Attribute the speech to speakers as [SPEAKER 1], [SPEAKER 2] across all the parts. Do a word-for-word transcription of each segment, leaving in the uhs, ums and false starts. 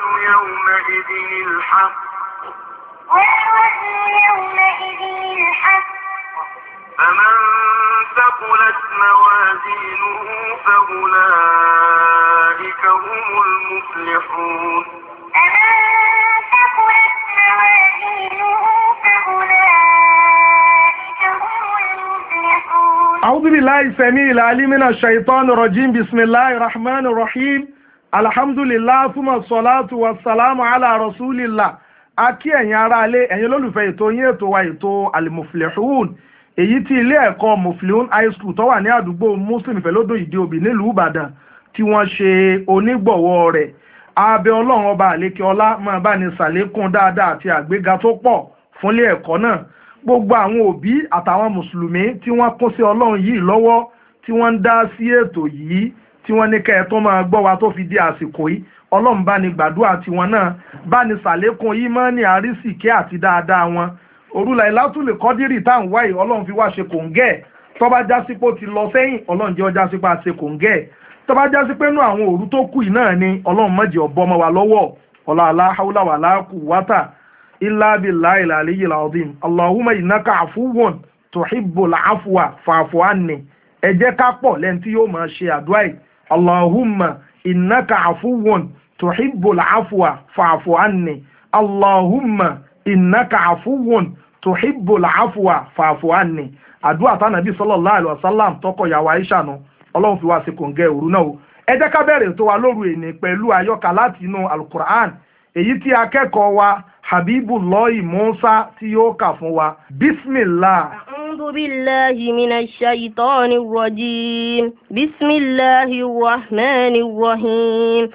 [SPEAKER 1] يومئذ الحق والوزن يومئذ الحق فمن ثقلت موازينه فأولئك هم المفلحون فمن ثقلت موازينه فأولئك هم المفلحون.
[SPEAKER 2] أعوذ بالله السميع العليم من الشيطان الرجيم. بسم الله الرحمن الرحيم. alhamdulillah fuma salatu wa salamu ala rasulillah. Akí ẹ̀yin ará ilé, ẹ̀yin olólùfẹ́ ètò yín ètò wa ètò al-muflihun, èyí tí ilé ẹ̀kọ́ Muflihun high school tó wà ní àdúgbò Muslim Ìfẹ́lódò Ìdí-Òbí nílùú Ìbàdàn tí wọ́n ṣe onígbọ̀wọ́ rẹ̀. Abẹ́ Ọlọ́run ọba àlékè ọlá máa bá ní ṣàlékún dáadáa àti àgbéga tó pọ̀ fúnlé ẹ̀kọ́ náà. Gbogbo àwọn òbí àtàwọn mùsùlùmí tí wọ́n kún sí Ọlọ́run yìí lọ́wọ́ tí wọ́n ń dá sí ètò yìí tí wọ́n ní kẹ́ ẹ tó máa gbọ́ wa tó fi di àsìkò yìí, Ọlọ́run bá ní gbàdúrà tiwọn náà, bá ní ṣàlékún ìmánì àrísìkí àti dáadáa wọn. Òru Lailatul Qadri tá ń wáyé Ọlọ́run fi wá ṣe kòǹgẹ́ tó bá jásí pé ó ti lọ sẹ́yìn, Ọlọ́run jẹ́ ó jásí pé a ṣe kòǹgẹ́ tó bá jásí pé nú àwọn òru tó kù yìí náà ni Ọlọ́run má jẹ́ ó bọ́ mọ́ wa lọ́wọ́. Ọlá la hawla wala quwwata illa billahil aliyyil azim. Allahumma innaka afuwwun tuhibbul afwa fa'fu anni. Ẹ jẹ́ ká pọ̀ lẹ́ni tí yóò máa ṣe àdúrà yìí. Allahumma innaka afuwwun tuhibbul afwa fa'fu anni. Allahumma innaka afuwwun tuhibbul afwa fa'fu anni. Àdúrà tá Nábì sallallahu alaihi wasallam tọkọ ìyàwó Aisha nù. Ọlọ́run fi wá sí kòǹgẹ́ òru náà. Ẹ jẹ́ ká bẹ̀rẹ̀ tó wa lóru èní pẹ̀lú àyọkà láti inú Al-Qur'an, èyí tí akẹ́kọ̀ọ́ wa Habibullahi Musa tí yóò kà fún wa. Bismillah.
[SPEAKER 3] أعوذ بالله من الشيطان الرجيم. بسم الله الرحمن الرحيم.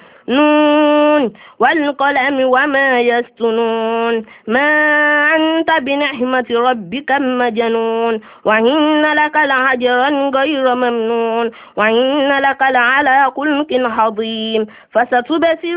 [SPEAKER 3] نون والقلم وما يسطرون ما أنت بنعمة ربك مجنون وإن لك لأجرا غير ممنون وإن لك لعلى خلق عظيم فستبصر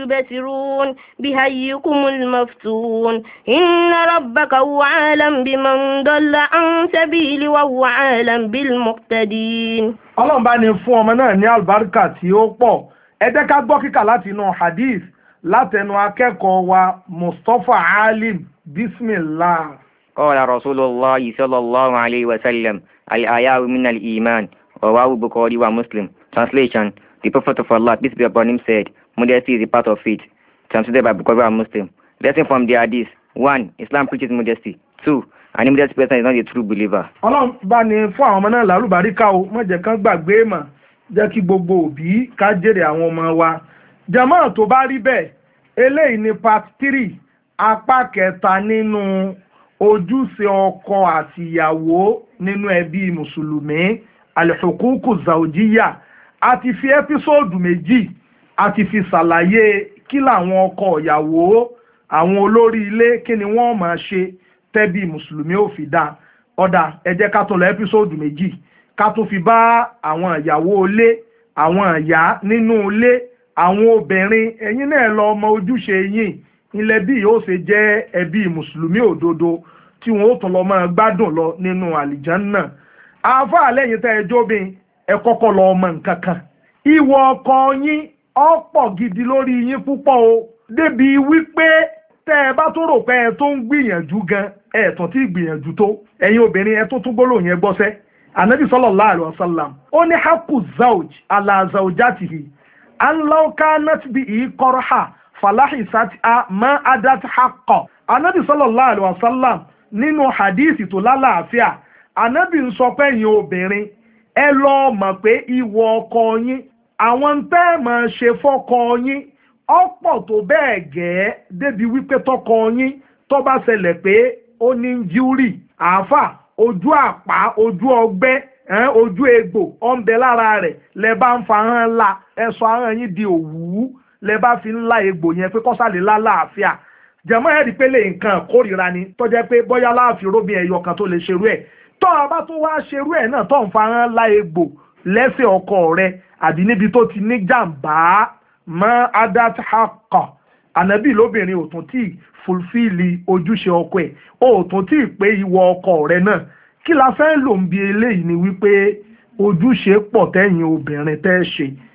[SPEAKER 3] ويبصرون بأيكم المفتون إن ربك هو عالم بمن ضل عن سبيل وهو عالم بالمهتدين.
[SPEAKER 2] Ọlọ́run bá ní fún ọmọ náà ní àlùbáríkà tí ó pọ̀. Ẹ jẹ́ ká gbọ́ kíkà láti inú hadith látẹnu akẹ́kọ̀ọ́ wa Mustapha Alim. Bismillah.
[SPEAKER 4] قال رسول الله صلى الله عليه وسلم الآيات من الإيمان رواه البخاري ومسلم. Translation: The Prophet of Allah, peace be upon him, said, modesty is a part of faith. Translated by Bukhari and Muslim. Lesson from the hadith: one. Islam preaches modesty. two. An immodest person is not a true believer.
[SPEAKER 2] Ọlọ́run bá ní fún àwọn ọmọ náà lálùbáríkà o, má jẹ́ kán gbàgbé mà, jẹ́ kí gbogbo òbí ká jèrè àwọn ọmọ wa. Jàmáà tó bá rí bẹ́ẹ̀, eléyìí ni part three, apá kẹta nínú ojúṣe ọkọ àti ìyàwó nínú ẹbí mùsùlùmí, al-huququ zawjiyya. A ti fi ẹ́písòdù méjì, a ti fi ṣàlàyé kí làwọn ọkọ ìyàwó, àwọn olórí ilé, kí ni wọ́n máa ṣe tẹ́bí mùsùlùmí ò fi dá. Ọ̀dà ẹ jẹ́ ká tún lọ ẹ́písòdù méjì ká tún fi bá àwọn ìyàwó ilé, àwọn ìyá nínú ilé, àwọn obìnrin, ẹ̀yin náà lọ ọmọ ojúṣe yín ilẹ̀ bí yóò ṣe jẹ́ ẹbí mùsùlùmí òdodo tí wọ́n ó tún lọ máa gbádùn lọ nínú àlìjánná. Àáfàá lẹ́yìn tẹ́ ẹ jóbin ẹ kọ́kọ́ lọ ọmọ nǹkan kan. Ìwọ ọkọ yín ọ̀pọ̀ gidi lórí yín púpọ̀ o, débi wípé tẹ́ ẹ bá tó rò pé ẹ tó ń gbìyànjú gan ẹ tún ti gbìyànjú tó. Ẹ̀yin obìnrin ẹ tó tún gbólóhùn yẹn gbọ́sẹ́. Ànábì sallallahu alaihi wasallam ó ní haqqu zawj ala zawjatihi an law kanat bihi qarha falahisat ma adat haqqa. Ànábì sallallahu alaihi wasallam nínú hadisi tó lálàáfíà, Ànábì ń sọ pé ẹ̀yin obìnrin ẹ lọ mọ̀ pé ìwọ ọkọ yín, àwọn tẹ́ máa ṣe fọ́kọ yín ọ̀pọ̀ tó bẹ́ẹ̀ gẹ́ débi wípé tọkọ yín tó bá ṣẹlẹ̀ pé ó ní injúrì, àáfà ojú àpá, ojú ọgbẹ́, ojú egbò ọ̀nbẹ lára rẹ̀ lẹ bá ń fa hàn ńlá, ẹ̀sọ́ ahọ́n yín di òwú lẹ bá fi ńlá egbò yẹn pé kọ́sàlẹ̀ lálàáfíà. Jẹ̀mọ́ ẹ̀rí pé lè nǹkan kórìíra ni tó jẹ́ pé bóyá láàfin rómi ẹ̀yọ kan tó lè ṣerú ẹ̀. Tó o bá tó wá ṣerú ẹ̀ náà tó ń fa hàn ńlá egbò lẹ́sẹ̀ ọkọ rẹ̀ àbí níbi tó ti ní jàǹbá mọ́ adat haqqa. Ànábì lóbìnrin ò tún tí fulfili ojúṣe ọkọ ẹ̀, ó tún tí pé ìwọ ọkọ rẹ̀ náà. Kí la fẹ́ lò ń bi eléyìí ni wípé ojúṣe pọ̀ tẹ́yìn obìnrin tẹ́ ṣe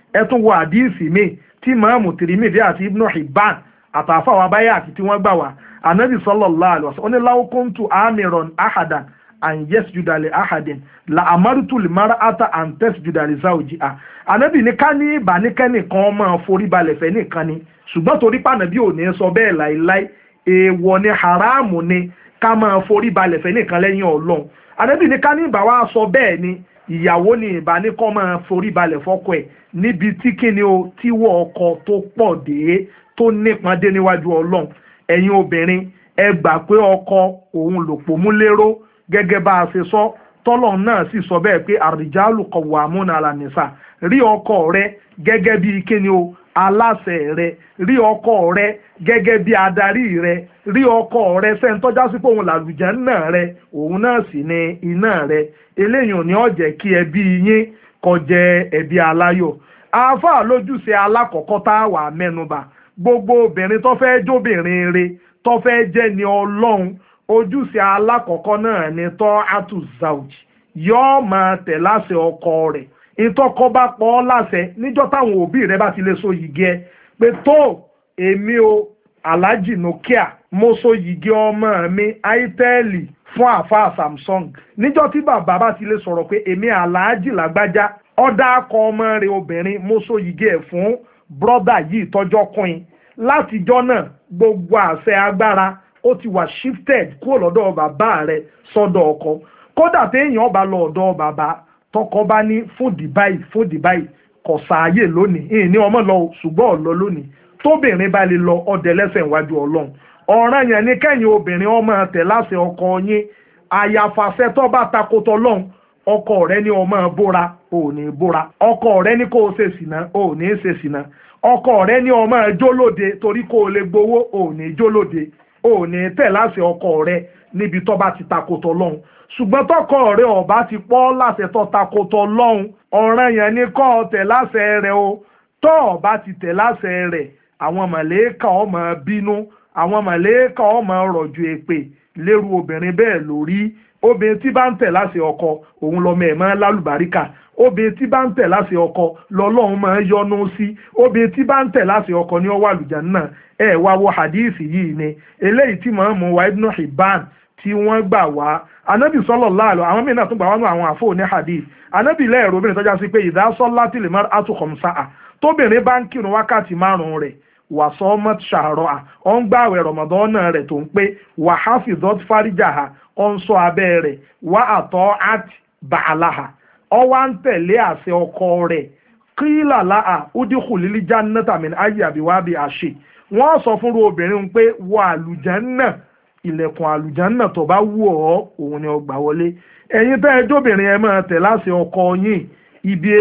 [SPEAKER 2] ẹ tún wo àdíìsì mi tí Ìmáàmù Tirmidhi àti Ibn Hibban àtàfà wa báyà àti tí wọ́n gbà wá anabi sallallahu alaihi wasallam ó ní law kuntu amiran ahadan an yasjuda li ahadin la amartu li mar'ata an tasjuda li zawjiha anabi ní ká ní ìbánikẹ́ni kan máa forí balẹ̀ fẹ́ nìkan ni ṣùgbọ́n torí pànàbí ò ní sọ bẹ́ẹ̀ láìláì èèwọ̀ ni haramu ni ká máa forí balẹ̀ fẹ́ nìkan lẹ́yìn Ọlọ́run anabi ní ká ní ìbá wa sọ bẹ́ẹ̀ ni ìyàwó ni ìbánikọ́ máa forí balẹ̀ fọ́kọ ẹ̀ níbi tí kíni o tíwọ́ ọkọ tó pọ̀ dé tó nípọn dé níwájú Ọlọ́run ẹ̀yin obìnrin ẹ gbà pé ọkọ òun lòpọ̀ mú lérò gẹ́gẹ́ bá a ṣe sọ tọ́lọ̀ náà sì sọ bẹ́ẹ̀ pé àrìjálù qawwamuna ala nisa rí ọkọ rẹ gẹ́gẹ́ bí kíni o aláṣẹ rẹ rí ọkọ rẹ gẹ́gẹ́ bí adarí rẹ rí ọkọ rẹ sẹ́ńtọ́já sí pé òun làlùjẹ́ náà rẹ òun náà sì ní iná rẹ eléyìí ò ní ọ̀jẹ̀ kí ẹbí yín kó jẹ́ ẹbí aláyọ̀ àáfàá lójúṣe alákọ̀ọ́kọ́ tá a wà mẹ́nubà gbogbo obìnrin tó fẹ́ jóbìnrin re tó fẹ́ jẹ́ ni Ọlọ́run ojúṣe alákọ̀ọ́kọ́ náà ni tọ́ àtúnzáòjì yóò máa tẹ̀ láṣẹ ọkọ rẹ̀ ìtọ́kọ bá pọ̀ ọ́ láṣẹ níjọ́ táwọn òbí rẹ̀ bá ti lè so yìgì ẹ pé tó èmi o Alhaji Nokia mo so yìgì ọmọ mi Aitẹ́ẹ̀lì fún àáfàá Samsung níjọ́ tí bàbá bá ti lè sọ̀rọ̀ pé èmi Alhaji Lágbájá ọ̀dà akọ ọmọ rẹ̀ obìnrin mo so yìgì ẹ̀ fún brọ́dà yìí tọ́jọ́ kùn látijọ́ náà gbogbo àṣẹ agbára ó ti wà shifted kúrò lọ́dọ̀ bàbá rẹ̀ sọ́dọ̀ ọkọ kódà téèyàn bá lọ ọ̀dọ̀ bàbá tọkọ bá ní fún dìbáì fún dìbáì kò sáàyè lónìí ìní ọmọ lọ ṣùgbọ́n ọ̀lọ́ lónìí tóbìnrin bá lè lọ ọdẹ lẹ́sẹ̀ iwájú Ọlọ́run ọ̀ràn yẹn ní kẹ́yìn obìnrin ọmọ tẹ̀ láṣẹ ọkọ yín àyàfàṣẹ tó bá takotọ lọ́hùn ọkọ rẹ ní ọmọ bóra ò ní bóra ọkọ rẹ ní kó o ṣe sìnà ò ní ṣe sìnà ọkọ rẹ ní ọmọ jólóde torí kó o lè gbowó ò ní jólóde ò ní tẹ̀ láṣẹ ọkọ rẹ níbi tó bá ti takotọ lọ́hùn ṣùgbọ́n tọkọ rẹ ọba ti pọ́ láṣẹ tó takotọ lọ́hùn ọ̀ràn yẹn ní kó o tẹ̀ láṣẹ rẹ o tó ọba ti tẹ̀ láṣẹ rẹ àwọn màlẹ́kà ọmọ bínú àwọn màlẹ́kà ọmọ rọ̀jò èpè lérú obìnrin bẹ́ẹ̀ lórí obìnrin tí bá ń tẹ̀ láṣẹ ọkọ òun lọ́mọ ẹ̀ máa ń lálùbáríkà obìnrin tí bá ń tẹ̀ láṣẹ ọkọ lọ́lọ́run máa ń yọ́nú sí obìnrin tí bá ń tẹ̀ láṣẹ ọkọ ní ó wà àlùjánnà ẹ̀ wá wo hadith yìí ni eléyìí tí màá mú wa Ibn Hibban tí wọ́n gbà wá anábì sallallahu alaihi àwọn mìíràn tún gbà wá nù àwọn àfọ ní hadith anábì lẹ́ẹ̀rọ obìnrin tọ́já sí pé idha sallatil mar'atu khamsaha tóbìnrin bá ń kírun wákàtí márùn-ún rẹ̀ wàsọ́mọ́t ṣàárọ̀ à ọ̀ ń gbààwẹ̀ rọ̀mọ̀dọ́nà rẹ̀ tó ń pé wàháfìdọ́t fáríjàhà ọ̀ ń sọ abẹ́ rẹ̀ wà àtọ́ àt bàálàhà ọ̀ wá ń tẹ̀lé àṣẹ ọkọ rẹ̀ kílà láà udkhulil jannata min ayyi abwabi àṣẹ wọ́n sọ fúnru obìnrin pé wọ àlùjánnà ilẹ̀kùn àlùjánnà tó bá wù ọ́ òun ni ó gbà wọlé ẹ̀yin tẹ́ ẹ jóbìnrin ẹ máa tẹ̀ láṣẹ ọkọ yín ibi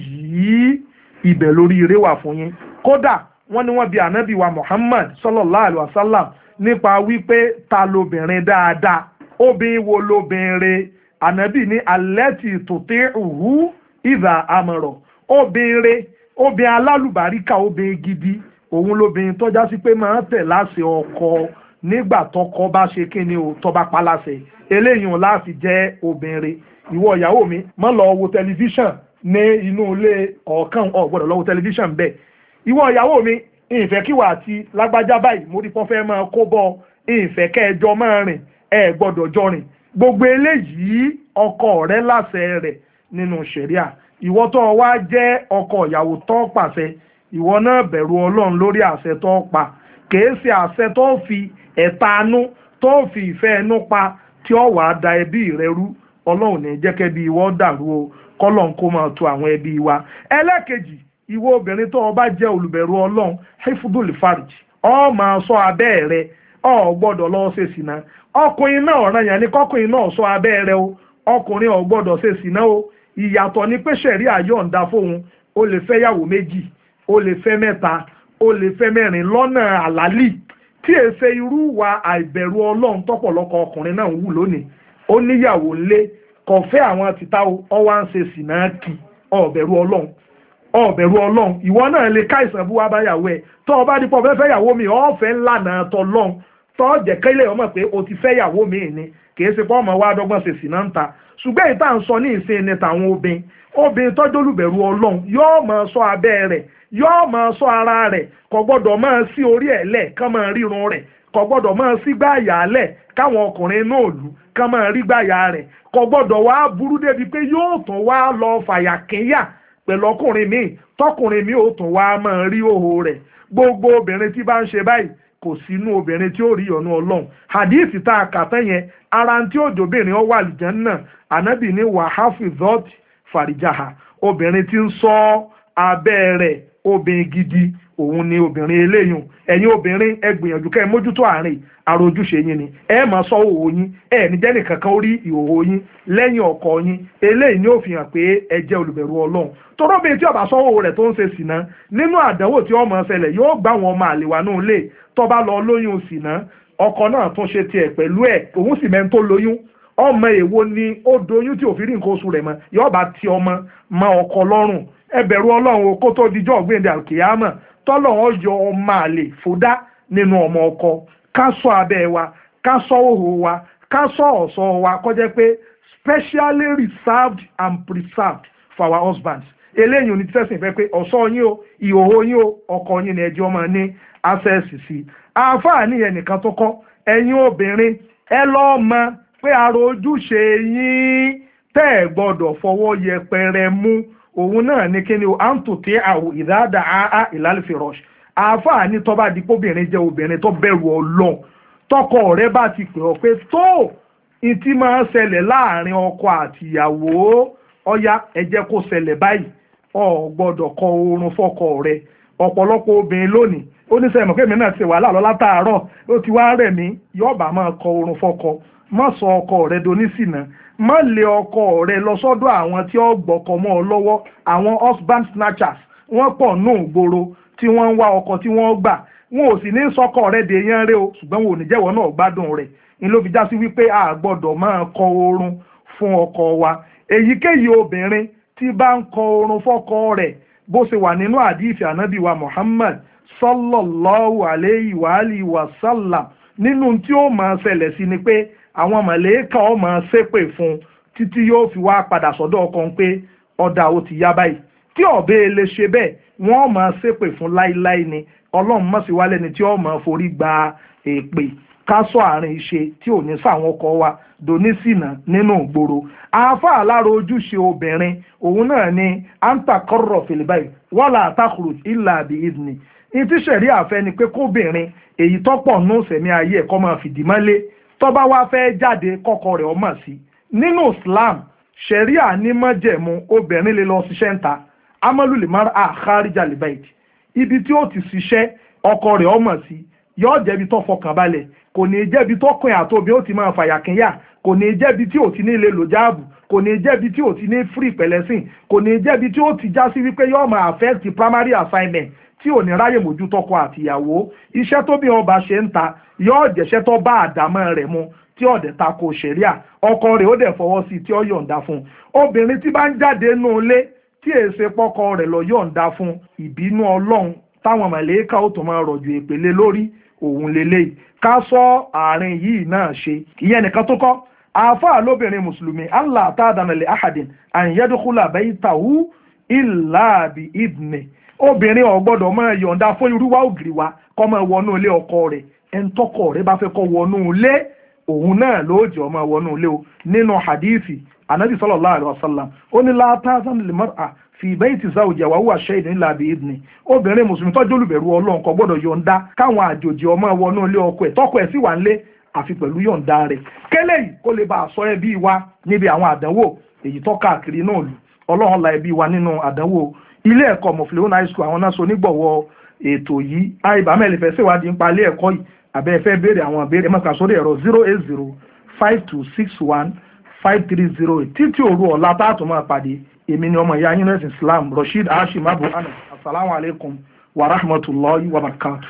[SPEAKER 2] eléyìí ibẹ̀ lórí ire wà fún yín kódà wọ́n ní wọ́n bi ànábì wa Muhammad sallallahu alaihi wasallam nípa wípé ta lobìnrin dáadáa obìnrin wo lobìnrin ànábì ní allati tuti'uhu idha amara obìnrin obìnrin alálùbáríkà obìnrin gidi òun lobìnrin tọ́já sí pé máa ń tẹ̀ láṣẹ ọkọ nígbà tọkọ bá ṣe kíni o tó bá pa láṣẹ eléyìí ò láti jẹ́ obìnrin ìwọ ìyàwó mi má lọ wo tẹlifíṣàn ní inú ilé ọ̀kan ò gbọ́dọ̀ lọ wo tẹlifíṣàn bẹ́ẹ̀ ìwọ ìyàwó mi ìfẹ́ kíwà àti lágbájá báyìí mo rí pọ́fẹ́ máa kó bọ́ ìfẹ́ kẹjọ máa rìn ẹ gbọ́dọ̀ jọ rìn gbogbo eléyìí ọkọ rẹ láṣẹ rẹ nínú ṣẹ̀ríà ìwọ tó wá jẹ́ ọkọ ìyàwó tó pàṣẹ ìwọ náà bẹ̀rù Ọlọ́run lórí àṣẹ tó pa kìí ṣe àṣẹ tó fi ẹ̀tanú tó fi ìfẹ́ ẹnu pa tí ó wàá da ẹbí rẹ rú Ọlọ́run ní jẹ́ kẹ́bí ìwọ dàrú o kọ́lọ́n kó máa tu àwọn ẹbí wa ẹlẹ́kejì ìwọ obìnrin tó o bá jẹ́ olùbẹ̀rù Ọlọ́run hifdul farj ọ máa ṣọ́ abẹ́ rẹ ọ gbọ́dọ̀ lọ ṣe sìnà ọkùnrin náà ọ̀ràn yẹn ni kọ́kùnrin náà ṣọ́ abẹ́ rẹ o ọkùnrin ò gbọ́dọ̀ ṣe sìnà o ìyàtọ̀ ni pé ṣẹ̀rí àyọ̀ǹda fóun o lè fẹ́ yàwó méjì o lè fẹ́ mẹ́ta o lè fẹ́ mẹ́rin lọ́nà àlálì tí è ṣe irú wa àìbẹ̀rù Ọlọ́run tọ́pọ̀lọpọ̀ ọkùnrin náà ń wù lónìí ó níyàwó ńlé kò fẹ́ àwọn tìta ọ wá ń ṣe sìnà kì ọ̀bẹ̀rù Ọlọ́run ọ̀bẹ̀rù Ọlọ́run ìwọ náà lè ká ìsàn bú wá báyàwó ẹ̀ tó o bá dípọ̀ fẹ́ fẹ́ yàwó mi ọ̀fẹ́ ńlànà tọlọ́run tó jẹ́ kẹ́lẹ́ ọmọ pé o ti fẹ́ yàwó mi ni kìí ṣe pé ọmọ wa dọ́gbọ́n ṣe sì náà ń ta ṣùgbọ́n ìta ń sọ ní ìsìn ní tàwọn obìnrin obìnrin tọ́jú olùbẹ̀rù ọlọ́run yóò máa ṣọ́ abẹ́ rẹ̀ yóò máa ṣọ́ ara rẹ̀ kò gbọ́dọ̀ máa sí orí ẹ̀ lẹ̀ kán máa rírun rẹ̀ kò gbọ́dọ̀ máa sí gbáàyà lẹ̀ káwọn ọkùnrin náà lù kán máa rí gbáàyà rẹ̀ kò gbọ́dọ̀ wá burú débi pé yóò tún wá lọ fàyà kínyà pẹ̀lú ọkùnrin míì tọkùnrin míì ó tún wá máa rí òhò rẹ̀ gbogbo obìnrin tí bá ń ṣe báyìí kò sínú obìnrin tí ó rí ọ̀nà ọlọ́run hadith tá a kà tán yẹn ara tí ó dòbìnrin ó wà àlùjánnà ànábì ní wàhálà fàríjàhà obìnrin tí ń ṣọ́ abẹ́ rẹ̀ obìnrin gidi òun ni obìnrin eléyùn ẹ̀yin obìnrin ẹ gbìyànjú kẹ́ ẹ mójútó àárín àròjúṣe yín ni ẹ máa ṣọ́ òhò yín ẹ ní jẹ́ nìkan kan ó rí ìhòhò yín lẹ́yìn ọkọ yín eléyìí ni ó fi hàn pé ẹ jẹ́ olùbẹ̀rù ọlọ́run torọ́bìnrin tí ó bá ṣọ́ òhò rẹ̀ tó ń ṣe sìná nínú àdánwò tí ó máa ṣẹlẹ̀ yóò gbá wọn ọmọ àlèwà náà lè tó bá lọ lóyún sìná ọkọ náà tún ṣe tiẹ̀ pẹ̀lú ẹ̀ òun sì mẹ́ni tó lóyún ọmọ èwo ni ó doyún tí òfin rí nǹkan oṣù rẹ̀ mọ́ yóò bá ti ọmọ mọ́ ọkọ lọ́rùn ẹ bẹ̀rù ọlọ́run o kó tó dijọ́ ọ̀gbìndì àkìyámọ̀ tọ́lọ́run yọ ọmọ àlè fòdá nínú ọmọ ọkọ ká ṣọ́ abẹ́ wa ká ṣọ́ òhò wa ká ṣọ́ ọ̀ṣọ́ wa kó jẹ́ pé specially reserved and preserved for our husbands eléyìí oní tẹ́sán ìfẹ́ pé ọ̀ṣọ́ yín o ìhòhò yín o ọkọ yín ni ẹjọ́ máa ní access sí àǹfààní yẹn nìkan tó kọ́ ẹ̀yin obìnrin ẹ lọ́ọ́ mọ pé àrò ojúṣe yín tẹ́ ẹ̀ gbọ́dọ̀ fọwọ́ yẹpẹrẹ mú òun náà ní kí ni o à ń tò tí àwò ìdáàdà áá ìlàlẹ́fẹ̀ rush àǹfààní tó bá di kóbìnrin jẹ́ obìnrin tó bẹ̀rù ọlọ́run tọkọ rẹ̀ bá ti pè ọ́ pé tó ìtì máa ń ṣẹlẹ̀ láàrin ọkọ àtìyàwó ọ̀yá ẹ jẹ́ kó ṣẹlẹ̀ báyìí o gbọ́dọ̀ kọ oorun fọ́kọ rẹ̀ ọ̀pọ̀lọpọ̀ obìnrin lónìí ó ní sẹ́yìn mọ̀kẹ́mi náà ti wàhálà lọ látàárọ̀ ó ti wá rẹ̀ mí yọ̀ọ̀bà máa kọ oorun fọ́kọ má sọ ọkọ rẹ̀ donísìnà má lé ọkọ rẹ̀ lọ sọ́dọ̀ àwọn tí ó gbọ́kọ mọ́ ọ lọ́wọ́ àwọn husband snatchers wọ́n pọ̀ nù gbòòrò tí wọ́n ń wá ọkọ tí wọ́n gbà wọn ò sì ní sọ́kọ rẹ̀ dè yẹn rẹ́ o ṣùgbọ́n wọn ò ní jẹ́wọ́ náà gbádùn rẹ̀ ni ló fi já sí wípé a gbọ́dọ̀ máa kọ oorun fún ọkọ wa èyíkéyìí obìnrin tí bá ń kọ oorun fọ́kọ rẹ̀ bó ṣe wà nínú àdìsí ànábì wa Muhammad sallallahu alayhi wa alihi wa sallam nínú tí ó máa ṣẹlẹ̀ sí ni pé àwọn màlẹ́kà ó máa ṣépè fún títí yóò fi wá padà sọ́dọ̀ ọkọ pé ọ̀dà ó ti yá báyìí tí ọ̀bẹ lè ṣe bẹ́ẹ̀ wọ́n máa ṣépè fún láíláí ni ọlọ́run mọ̀ sí wálé ni tí ó máa forí gba èpè ká sọ àárín ìṣe tí ò ní sáwọn ọkọ wa donísìnà nínú ìgboro àáfàá lára ojúṣe obìnrin òun náà ni anta kọ́rọ̀ fìlìbáyì wọ́lá àtàkùrù ìlà àbí ìdìní ní tí sẹ̀rí àfẹ́ ni pé kóbìnrin èyí tọ́pọ̀ nù sẹ̀mí ayé ẹ̀kọ́ máa fìdí mọ́lé tọ́ba wá fẹ́ jáde kọ́kọ́ rẹ̀ ọmọ sí nínú Islam sẹ̀rí ànímọ́jẹ̀mú obìnrin lè lọ ṣiṣẹ́ ń ta amálùlì mara àkárìjà lìbáìtì ibi tí ó ti ṣiṣẹ́ ọkọ rẹ̀ ọmọ sí yóò jẹ́bi tó fọkàn balẹ̀ kò ní jẹ́bi tó kàn àtòbí ó ti máa fàyàkínyà kò ní jẹ́bi tí ò ti ní ilé lò jáàbù kò ní jẹ́bi tí ò ti ní free pẹ̀lẹ́sìn kò ní jẹ́bi tí ó ti já sí wípé yóò máa affect primary assignment tí ò ní ráyè mójútọ́kọ àtìyàwó iṣẹ́ tó bí ọba ṣe ń ta yóò jẹ́ṣẹ́ tó bá àdámọ́ rẹ̀ mu tí ọ̀dẹ̀ ta ko ṣẹ̀ríà ọkọ rẹ̀ ó dẹ̀ fọwọ́ sí tí ó yọ̀ǹda fún obìnrin tí bá ń jáde nù ilé tí èsè pọ́kọ rẹ̀ lọ yọ̀ǹda fún ìbínú ọlọ́run táwọn màlẹ́kà ó tó máa rọ̀jò ìpele lórí òun lélẹ́yìí ká sọ àárín yìí náà ṣe ìyẹn nìkan tó kọ́ àáfàá lóbìnrin mùsùlùmí allah ta'adanale ahadin àyẹ̀dúkúlà baytahu illa bi idni obìnrin ò gbọ́dọ̀ máa yọ̀ǹda fún irúwá ògiri wa kó máa wọnú ilé ọkọ rẹ̀ ẹni tọ́kọ rẹ̀ bá fẹ́ kó wọnú ilé òun náà ló jẹ́ ó máa wọnú ilé o nínú hadithi anabi sallallahu alaihi wasallam ó ní la ta'zan lil mar'a fi bayti zawjiha wa huwa shahidun illa bi idni obìnrin mùsùlùmí tó jólùbẹ̀rù ọlọ́run kò gbọ́dọ̀ yọ̀ǹda káwọn àjòjì ó máa wọnú ilé ọkọ ẹ̀ tọ́kọ ẹ̀ sì wà nílé àfi pẹ̀lú yọ̀ǹda rẹ̀ kélé yìí kó lè bá a sọ ẹbí wa níbi àwọn àdánwò èyí tó káàkiri náà lù ọlọ́run la ẹbí wa nínú àdánwò ilé ẹ̀kọ́ mọ̀fìlẹ́wọ̀n high school àwọn náà so nígbọ̀wọ́ ètò yìí àìbámẹ́lẹ̀ fẹ́ ṣèwádìí nípa ilé ẹ̀kọ́ yìí àbẹ́ fẹ́ béèrè àwọn ìbéèrè mọ́ta sórí ẹ̀rọ zero eight zero five two six one five three zero eight títí òru ọ̀la táàtò máa pàdé èmi ni ọmọ ìyá yín nẹ́sìn Islam Rasheed Hashim Abu Anas asalaamualeykum wa rahmatulahi wa barakatuh.